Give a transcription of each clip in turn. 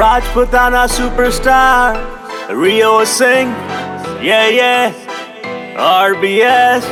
Rajputana superstar, Rio Singh, yeah, RBS।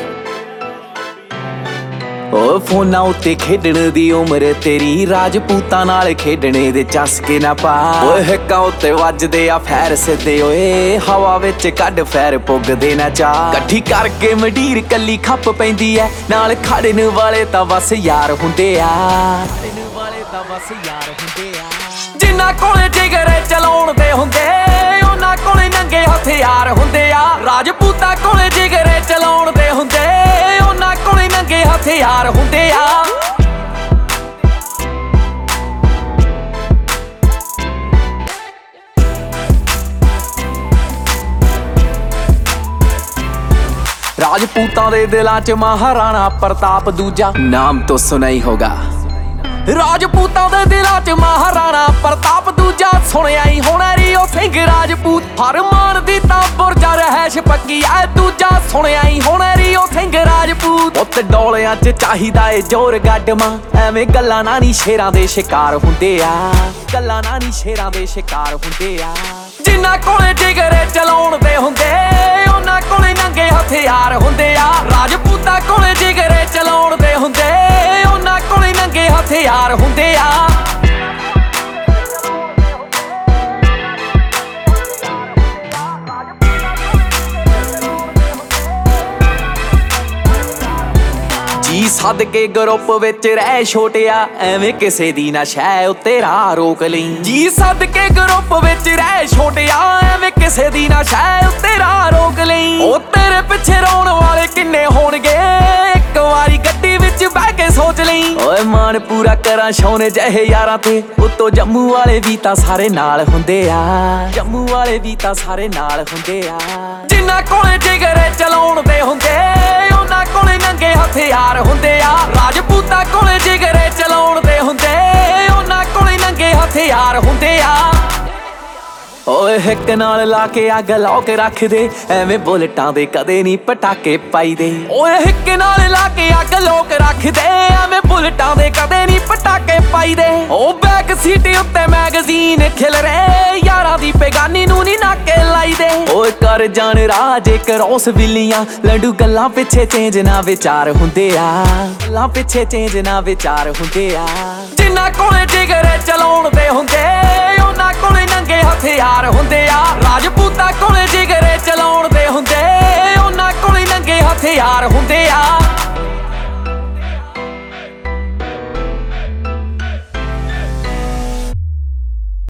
ਓ ਫੋਨਾਂ ਉੱਤੇ ਖੇਡਣ ਦੀ ਉਮਰ ਤੇਰੀ, ਰਾਜਪੂਤਾਂ ਨਾਲ ਖੇਡਣੇ ਦੇ ਚਸਕੇ ਨਾ ਪਾ। ਓਏ ਹਿੱਕਾਂ ਉੱਤੇ ਵੱਜਦੇ ਆ ਫੈਰ ਸਿੱਧੇ, ਓਏ ਹਵਾ ਵਿੱਚ ਕੱਢ ਫੈਰ ਪੁੱਗਦੇ ਨਾ ਚਾ। ਇਕੱਠੀ ਕਰਕੇ ਮੰਡੀਰ ਕੱਲੀ ਖੱਪ ਪੈਂਦੀ ਐ, ਨਾਲ ਖੜਨ ਵਾਲੇ ਤਾਂ ਬਸ ਯਾਰ ਹੁੰਦੇ ਆ। ਖੜਨ ਵਾਲੇ ਤਾਂ ਬਸ ਯਾਰ ਹੁੰਦੇ ਆ। ਜਿਨ੍ਹਾਂ ਕੋਲੇ ਜਿਗਰੇ ਚਲਾਉਣ ਦੇ ਹੁੰਦੇ, ਉਹਨਾਂ ਕੋਲੇ ਨੰਗੇ ਹਥਿਆਰ ਹੁੰਦੇ ਆ। ਰਾਜਪੂਤਾਂ ਕੋਲੇ ਜਿਗਰੇ ਚਲਾਉਣ ਦੇ ਹੁੰਦੇ, ਉਹਨਾਂ ਕੋਲੇ ਨੰਗੇ ਹਥਿਆਰ ਹੁੰਦੇ ਆ। ਰਾਜਪੂਤਾਂ ਦੇ ਦਿਲਾਂ 'ਚ ਮਹਾਰਾਣਾ ਪ੍ਰਤਾਪ ਦੂਜਾ, ਨਾਮ ਤੋਂ ਸੁਣਾ ਹੀ ਹੋਗਾ। ਰਾਜਪੂਤਾਂ ਦੇ ਦਿਲਾਂ 'ਚ ਮਹਾਰਾਣਾ ਪ੍ਰਤਾਪ ਦੂਜਾ, ਸੁਣਿਆ ਹੀ ਹੋਣਾ ਰੀਓ ਸਿੰਘ ਰਾਜਪੂਤ। ਹਰਮਾਨ ਦੀ ਤਾਂ ਬੁਰਜਾ ਰਹਿਸ਼ ਪੱਕੀ ਐ ਦੂਜਾ, ਸੁਣਿਆ ਹੀ ਹੋਣਾ ਰੀਓ ਸਿੰਘ ਰਾਜਪੂਤ। ਉੱਤ ਡੋਲਿਆਂ 'ਚ ਚਾਹੀਦਾ ਏ ਜ਼ੋਰ ਗੱਡਮਾਂ, ਐਵੇਂ ਗੱਲਾਂ ਨਾਲ ਨੀ ਸ਼ੇਰਾਂ ਦੇ ਸ਼ਿਕਾਰ ਹੁੰਦੇ ਆ। ਗੱਲਾਂ ਨਾਲ ਨੀ ਸ਼ੇਰਾਂ ਦੇ ਸ਼ਿਕਾਰ ਹੁੰਦੇ ਆ। ਜਿਨ੍ਹਾਂ ਕੋਲੇ ਜਿਗਰੇ ਚਲਾਉਣ ਦੇ ਹੁੰਦੇ, ਉਹਨਾਂ ਕੋਲੇ ਨੰਗੇ ਹਥਿਆਰ ਹੁੰਦੇ ਆ। ਰਾਜਪੂਤਾਂ ਕੋਲੇ ਜਿਗਰੇ ਚਲਾਉਣ ਦੇ ਹੁੰਦੇ, ਉਹਨਾਂ ਕੋਲੇ ਨੰਗੇ ਹਥਿਆਰ ਹੁੰਦੇ ਆ। ਜੀ ਸੱਦ ਕੇ ਗਰੁੱਪ ਵਿੱਚ ਰਹਿ ਛੋਟਿਆ, ਐਵੇਂ ਕਿਸੇ ਦੀ ਨਾ ਸ਼ੈ ਉੱਤੇ ਰਾਹ ਰੋਕ ਲਈ। ਜੀ ਸੱਦ ਕੇ ਗਰੁੱਪ ਵਿੱਚ ਰਹਿ ਛੋਟਿਆ, ਐਵੇਂ ਕਿਸੇ ਦੀ ਨਾ ਸ਼ੈ ਉੱਤੇ ਰਾਹ ਰੋਕ ਲਈ। ਉਹ ਤੇਰੇ ਪਿੱਛੇ ਰੋਣ ਵਾਲੇ ਕਿੰਨੇ ਹੋਣਗੇ, ਇੱਕ ਵਾਰੀ ਗੱਡੀ ਵਿੱਚ ਬਹਿ ਕੇ ਸੋਚ ਲਈ। ਓਏ ਮਾਣ ਪੂਰਾ ਕਰਾਂ ਸ਼ੌਨੇ ਜਿਹੇ ਯਾਰਾਂ ਤੇ, ਉੱਤੋਂ ਜੰਮੂ ਵਾਲੇ ਵੀ ਤਾਂ ਸਾਰੇ ਨਾਲ ਹੁੰਦੇ ਆ। ਜੰਮੂ ਵਾਲੇ ਵੀ ਤਾਂ ਸਾਰੇ ਨਾਲ ਹੁੰਦੇ ਆ। ਜਿਨ੍ਹਾਂ ਕੋਲੇ ਜਿਗਰੇ ਚਲਾਉਣ ਦੇ ਹੁੰਦੇ, ਉਹਨਾਂ ਕੋਲੇ ਨੰਗੇ ਹਥਿਆਰ ਹੁੰਦੇ ਆ। ਰਾਜਪੂਤਾਂ ਕੋਲੇ ਜਿਗਰੇ ਚਲਾਉਣ ਦੇ ਹੁੰਦੇ, ਉਹਨਾਂ ਕੋਲੇ ਨੰਗੇ ਹਥਿਆਰ ਹੁੰਦੇ ਆ। ਓਏ ਹਿੱਕ ਨਾਲ ਲਾ ਕੇ ਅੱਗ ਲਾ ਕੇ ਰੱਖਦੇ, ਐਵੇਂ ਬੁਲਟਾਂ ਦੇ ਕਦੇ ਨਹੀਂ ਪਟਾਕੇ ਪਾਈਦੇ। ਓਏ ਹਿੱਕ ਨਾਲ ਲਾ ਕੇ ਅੱਗ ਲਾ ਕੇ ਰੱਖਦੇ, ਐਵੇਂ ਬੁਲਟਾਂ ਦੇ ਕਦੇ ਨਹੀਂ ਪਟਾਕੇ ਪਾਈਦੇ। ਉਹ ਬੈਕ ਸੀਟ ਉੱਤੇ ਮੈਗਜ਼ੀਨ ਖਿਲਰੇ, ਯਾਰਾਂ ਦੀ ਬੇਗਾਨੀ ਨੂੰ ਨਹੀਂ ਨਾਕੇ ਲਾਈਦੇ। ਓਏ ਕਰ ਜਾਣ ਰਾਜ ਕਰੋਸ ਬਿੱਲੀਆਂ, ਲੰਡੂ ਗੱਲਾਂ ਪਿੱਛੇ ਚੇਂਜ ਨਾ ਵਿਚਾਰ ਹੁੰਦੇ ਆ। ਗੱਲਾਂ ਪਿੱਛੇ ਚੇਂਜ ਨਾ ਵਿਚਾਰ ਹੁੰਦੇ ਆ। ਜਿਨ੍ਹਾਂ ਕੋਲੇ ਜਿਗਰੇ ਚਲਾਉਣ ਦੇ ਹੁੰਦੇ, ਉਹਨਾਂ ਕੋਲੇ ਨੰਗੇ ਹਥਿਆਰ ਹੁੰਦੇ ਆ। ਰਾਜਪੂਤਾਂ ਕੋਲੇ ਜਿਗਰੇ ਚਲਾਉਣ ਦੇ ਹੁੰਦੇ, ਉਹਨਾਂ ਕੋਲੇ ਨੰਗੇ ਹਥਿਆਰ ਹੁੰਦੇ ਆ।